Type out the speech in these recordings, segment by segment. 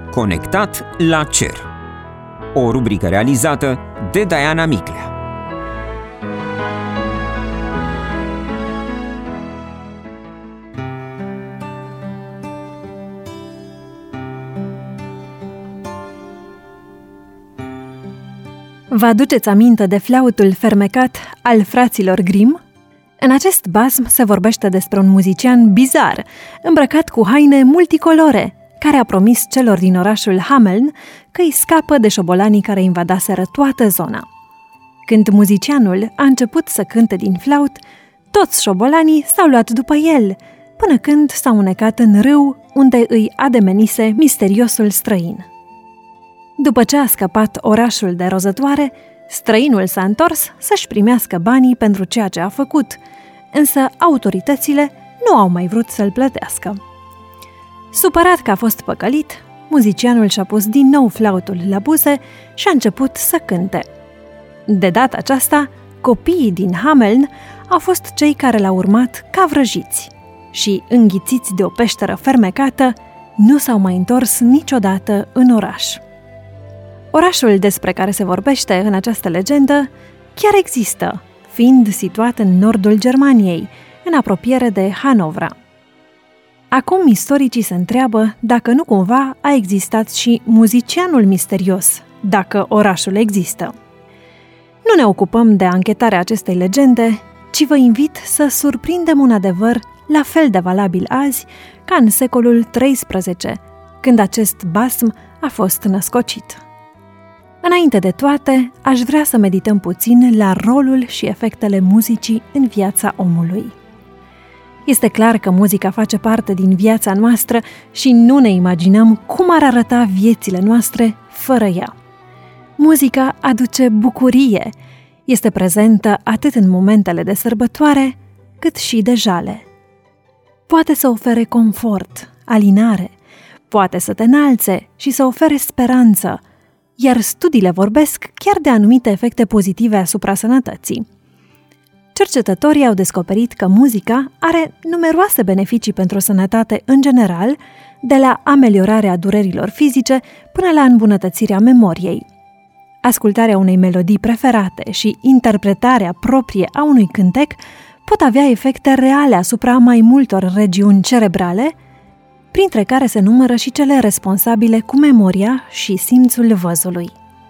Conectat la cer. O rubrică realizată de Diana Miclea. Vă aduceți aminte de flautul fermecat al fraților Grimm? În acest basm se vorbește despre un muzician bizar, îmbrăcat cu haine multicolore, care a promis celor din orașul Hameln că îi scapă de șobolanii care invadaseră toată zona. Când muzicianul a început să cânte din flaut, toți șobolanii s-au luat după el, până când s-au unecat în râu unde îi ademenise misteriosul străin. După ce a scăpat orașul de rozătoare, străinul s-a întors să-și primească banii pentru ceea ce a făcut, însă autoritățile nu au mai vrut să-l plătească. Supărat că a fost păcălit, muzicianul și-a pus din nou flautul la buze și a început să cânte. De data aceasta, copiii din Hameln au fost cei care l-au urmat ca vrăjiți și, înghițiți de o peșteră fermecată, nu s-au mai întors niciodată în oraș. Orașul despre care se vorbește în această legendă chiar există, fiind situat în nordul Germaniei, în apropiere de Hanovra. Acum istoricii se întreabă dacă nu cumva a existat și muzicianul misterios, dacă orașul există. Nu ne ocupăm de anchetarea acestei legende, ci vă invit să surprindem un adevăr la fel de valabil azi ca în secolul XIII, când acest basm a fost născocit. Înainte de toate, aș vrea să medităm puțin la rolul și efectele muzicii în viața omului. Este clar că muzica face parte din viața noastră și nu ne imaginăm cum ar arăta viețile noastre fără ea. Muzica aduce bucurie, este prezentă atât în momentele de sărbătoare, cât și de jale. Poate să ofere confort, alinare, poate să te înalțe și să ofere speranță, iar studiile vorbesc chiar de anumite efecte pozitive asupra sănătății. Cercetătorii au descoperit că muzica are numeroase beneficii pentru sănătate în general, de la ameliorarea durerilor fizice până la îmbunătățirea memoriei. Ascultarea unei melodii preferate și interpretarea proprie a unui cântec pot avea efecte reale asupra mai multor regiuni cerebrale, printre care se numără și cele responsabile cu memoria și simțul văzului.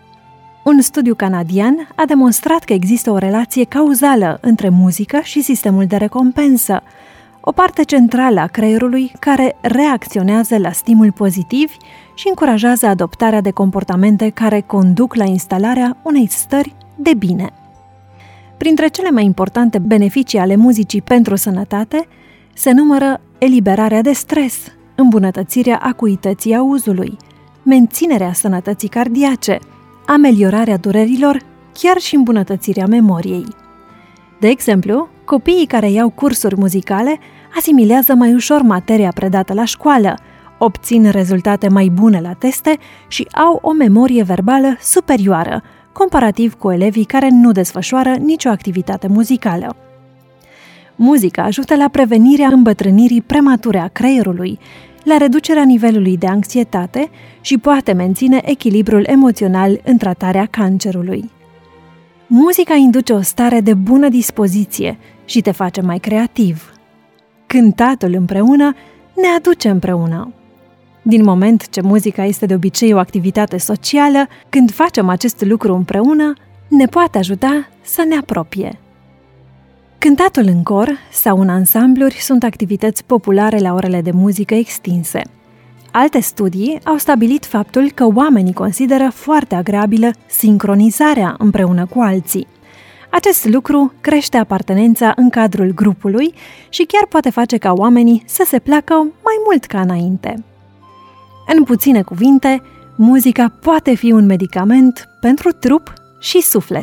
Un studiu canadian a demonstrat că există o relație cauzală între muzică și sistemul de recompensă, o parte centrală a creierului care reacționează la stimuli pozitivi și încurajează adoptarea de comportamente care conduc la instalarea unei stări de bine. Printre cele mai importante beneficii ale muzicii pentru sănătate se numără eliberarea de stres, îmbunătățirea acuității auzului, menținerea sănătății cardiace, ameliorarea durerilor, chiar și îmbunătățirea memoriei. De exemplu, copiii care iau cursuri muzicale asimilează mai ușor materia predată la școală, obțin rezultate mai bune la teste și au o memorie verbală superioară, comparativ cu elevii care nu desfășoară nicio activitate muzicală. Muzica ajută la prevenirea îmbătrânirii premature a creierului, la reducerea nivelului de anxietate și poate menține echilibrul emoțional în tratarea cancerului. Muzica induce o stare de bună dispoziție și te face mai creativ. Cântatul împreună ne aduce împreună. Din moment ce muzica este de obicei o activitate socială, când facem acest lucru împreună, ne poate ajuta să ne apropie. Cântatul în cor sau în ansambluri sunt activități populare la orele de muzică extinse. Alte studii au stabilit faptul că oamenii consideră foarte agreabilă sincronizarea împreună cu alții. Acest lucru crește apartenența în cadrul grupului și chiar poate face ca oamenii să se placă mai mult ca înainte. În puține cuvinte, muzica poate fi un medicament pentru trup și suflet.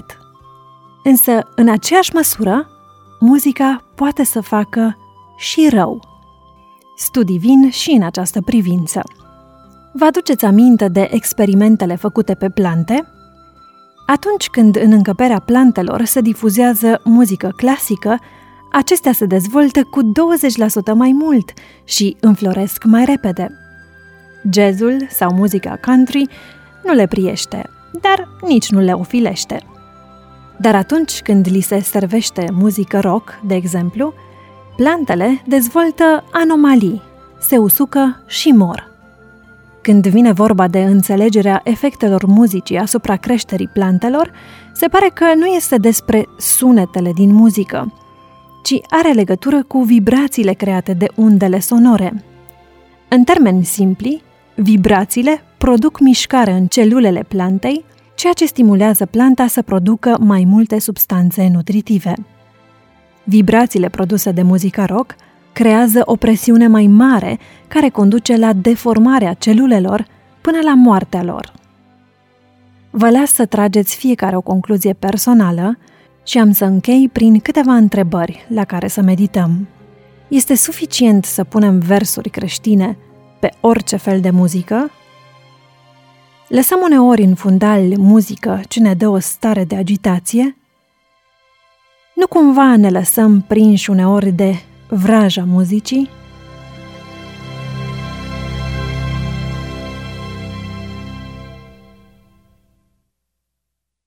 Însă, în aceeași măsură, muzica poate să facă și rău. Studii vin și în această privință. Vă aduceți aminte de experimentele făcute pe plante? Atunci când în încăperea plantelor se difuzează muzică clasică, acestea se dezvoltă cu 20% mai mult și înfloresc mai repede. Jazzul sau muzica country nu le priește, dar nici nu le ofilește. Dar atunci când li se servește muzică rock, de exemplu, plantele dezvoltă anomalii, se usucă și mor. Când vine vorba de înțelegerea efectelor muzicii asupra creșterii plantelor, se pare că nu este despre sunetele din muzică, ci are legătură cu vibrațiile create de undele sonore. În termeni simpli, vibrațiile produc mișcare în celulele plantei, ceea ce stimulează planta să producă mai multe substanțe nutritive. Vibrațiile produse de muzica rock creează o presiune mai mare care conduce la deformarea celulelor până la moartea lor. Vă las să trageți fiecare o concluzie personală și am să închei prin câteva întrebări la care să medităm. Este suficient să punem versuri creștine pe orice fel de muzică? Lăsăm uneori în fundal muzică ce ne dă o stare de agitație? Nu cumva ne lăsăm prinși uneori de vraja muzicii?